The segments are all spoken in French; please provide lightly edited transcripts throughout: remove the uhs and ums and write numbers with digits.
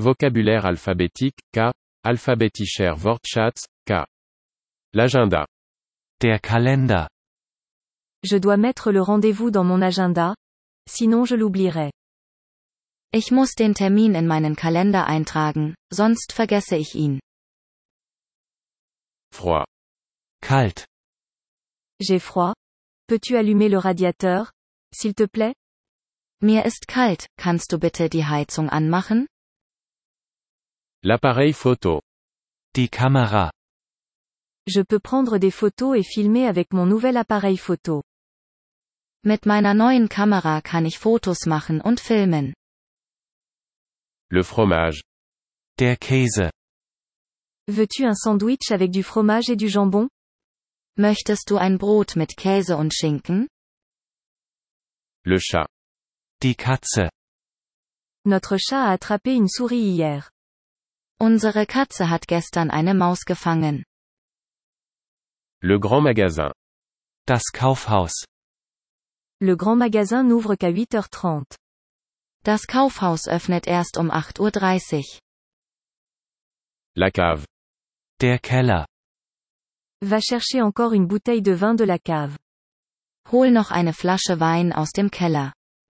Vocabulaire alphabétique, K. Alphabetischer Wortschatz, K. L'agenda. Der Kalender. Je dois mettre le rendez-vous dans mon agenda, sinon je l'oublierai. Ich muss den Termin in meinen Kalender eintragen, sonst vergesse ich ihn. Froid. Kalt. J'ai froid. Peux-tu allumer le radiateur, s'il te plaît? Mir ist kalt, kannst du bitte die Heizung anmachen? L'appareil photo. Die Kamera. Je peux prendre des photos et filmer avec mon nouvel appareil photo. Mit meiner neuen Kamera kann ich Fotos machen und filmen. Le fromage. Der Käse. Veux-tu un sandwich avec du fromage et du jambon? Möchtest du ein Brot mit Käse und Schinken? Le chat. Die Katze. Notre chat a attrapé une souris hier. Unsere Katze hat gestern eine Maus gefangen. Le grand magasin. Das Kaufhaus. Le grand magasin n'ouvre qu'à 8h30. Das Kaufhaus öffnet erst um 8:30 Uhr. La cave. Der Keller. Va chercher encore une bouteille de vin de la cave. Hol noch eine Flasche Wein aus dem Keller.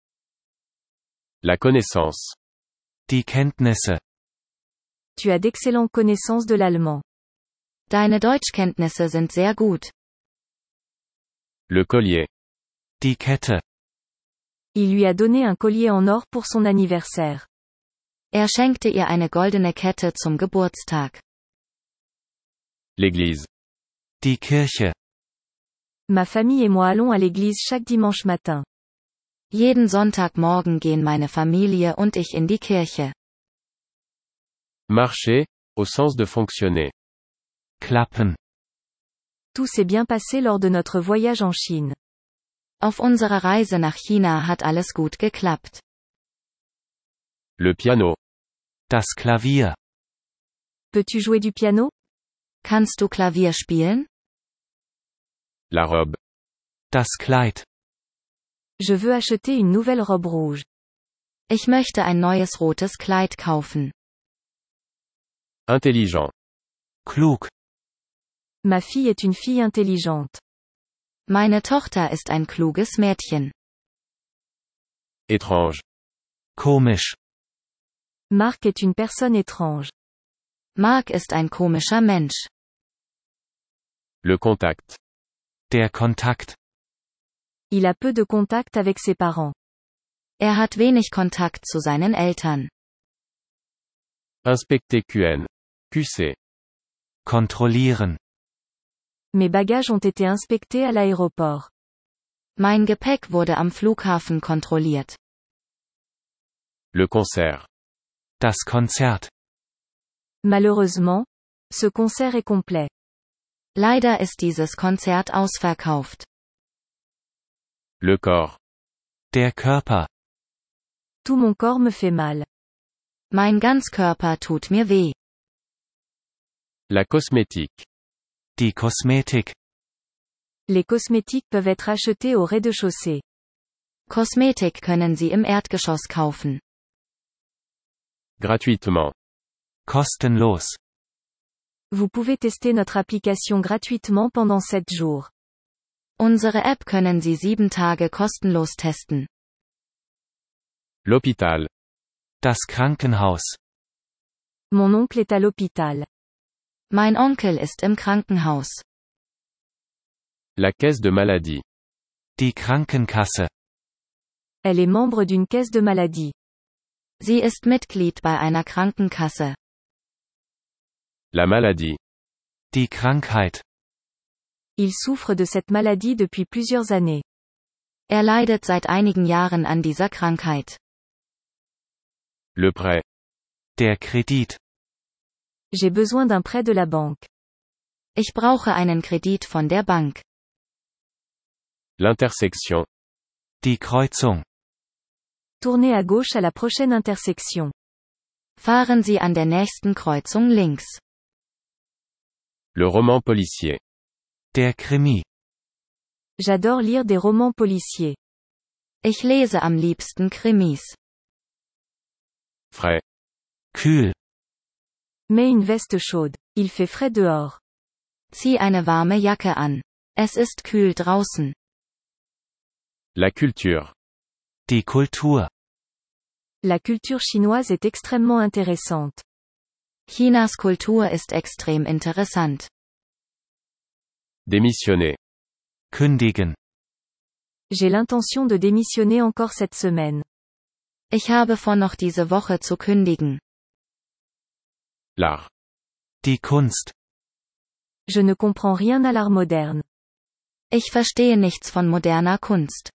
La connaissance. Die Kenntnisse. Tu as d'excellentes connaissances de l'allemand. Deine Deutschkenntnisse sind sehr gut. Le collier. Die Kette. Il lui a donné un collier en or pour son anniversaire. Er schenkte ihr eine goldene Kette zum Geburtstag. L'église. Die Kirche. Ma famille et moi allons à l'église chaque dimanche matin. Jeden Sonntagmorgen gehen meine Familie und ich in die Kirche. Marcher, au sens de fonctionner. Klappen. Tout s'est bien passé lors de notre voyage en Chine. Auf unserer Reise nach China hat alles gut geklappt. Le piano. Das Klavier. Peux-tu jouer du piano? Kannst du Klavier spielen? La robe. Das Kleid. Je veux acheter une nouvelle robe rouge. Ich möchte ein neues rotes Kleid kaufen. Intelligent. Klug. Ma fille est une fille intelligente. Meine Tochter ist ein kluges Mädchen. Étrange. Komisch. Marc est une personne étrange. Mark ist ein komischer Mensch. Le contact. Der Kontakt. Il a peu de contact avec ses parents. Er hat wenig Kontakt zu seinen Eltern. Inspecter QN. QC. Kontrollieren. Mes bagages ont été inspectés à l'aéroport. Mein Gepäck wurde am Flughafen kontrolliert. Le concert. Das Konzert. Malheureusement, ce concert est complet. Leider ist dieses Konzert ausverkauft. Le corps. Der Körper. Tout mon corps me fait mal. Mein Ganzkörper tut mir weh. La cosmétique. Die Kosmetik. Les cosmétiques peuvent être achetés au rez-de-chaussée. Kosmetik können Sie im Erdgeschoss kaufen. Gratuitement. Kostenlos. Vous pouvez tester notre application gratuitement pendant 7 jours. Unsere App können Sie 7 Tage kostenlos testen. L'hôpital. Das Krankenhaus. Mon oncle est à l'hôpital. Mein Onkel ist im Krankenhaus. La caisse de maladie. Die Krankenkasse. Elle est membre d'une caisse de maladie. Sie ist Mitglied bei einer Krankenkasse. La maladie. Die Krankheit. Il souffre de cette maladie depuis plusieurs années. Er leidet seit einigen Jahren an dieser Krankheit. Le prêt. Der Kredit. J'ai besoin d'un prêt de la banque. Ich brauche einen Kredit von der Bank. L'intersection. Die Kreuzung. Tournez à gauche à la prochaine intersection. Fahren Sie an der nächsten Kreuzung links. Le roman policier. Der Krimi. J'adore lire des romans policiers. Ich lese am liebsten Krimis. Frais. Kühl. Mets une veste chaude. Il fait frais dehors. Zieh eine warme Jacke an. Es ist kühl draußen. La culture. Die Kultur. La culture chinoise est extrêmement intéressante. Chinas Kultur ist extrem interessant. Démissionner. Kündigen. J'ai l'intention de démissionner encore cette semaine. Ich habe vor, noch diese Woche zu kündigen. L'art. Die Kunst. Je ne comprends rien à l'art moderne. Ich verstehe nichts von moderner Kunst.